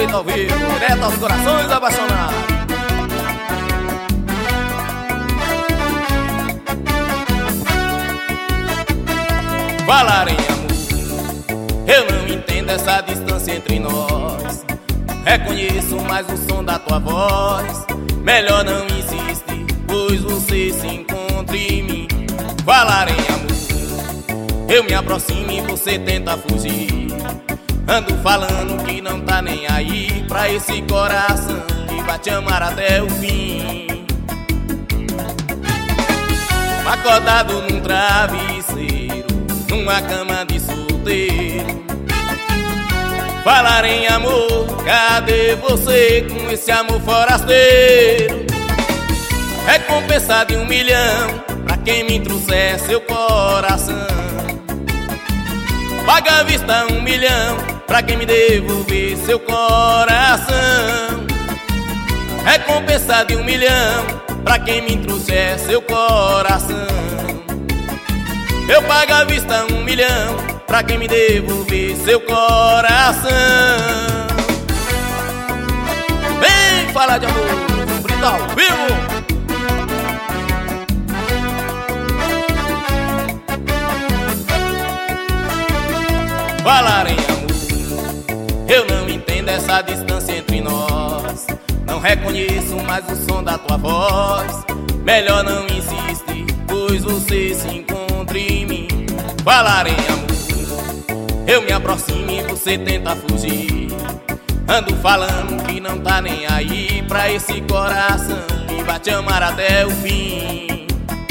Brito ao vivo, direto aos corações apaixonados. Falar em amor, eu não entendo essa distância entre nós. Reconheço mais o som da tua voz. Melhor não insistir, pois você se encontra em mim. Falar em amor, eu me aproximo e você tenta fugir. Ando falando que não tá nem aí pra esse coração que vai te amar até o fim. Acordado num travesseiro, numa cama de solteiro. Falar em amor, cadê você com esse amor forasteiro? Recompensa de 1 milhão pra quem me trouxer seu coração. Paga à vista 1 milhão pra quem me devolver seu coração. Recompensa de 1 milhão pra quem me trouxer seu coração. Eu pago à vista 1 milhão pra quem me devolver seu coração. Vem falar de amor, um brito ao vivo. Falar em amor, eu não entendo essa distância entre nós. Não reconheço mais o som da tua voz. Melhor não insistir, pois você se encontra em mim. Falar em amor, eu me aproximo e você tenta fugir. Ando falando que não tá nem aí pra esse coração que vai te amar até o fim.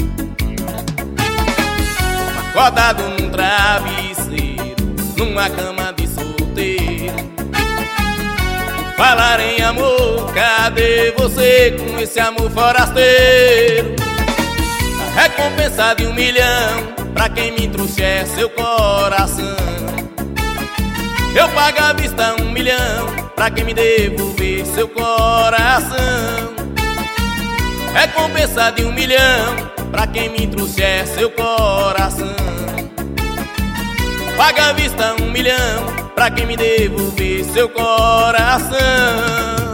Acordado num travesseiro, numa cama de solteiro. Falar em amor, cadê você com esse amor forasteiro? A recompensa de 1 milhão pra quem me trouxer seu coração. Eu pago à vista 1 milhão pra quem me devolver seu coração. Recompensa de 1 milhão pra quem me trouxer seu coração. Paga à vista 1 milhão pra quem me devolver seu coração.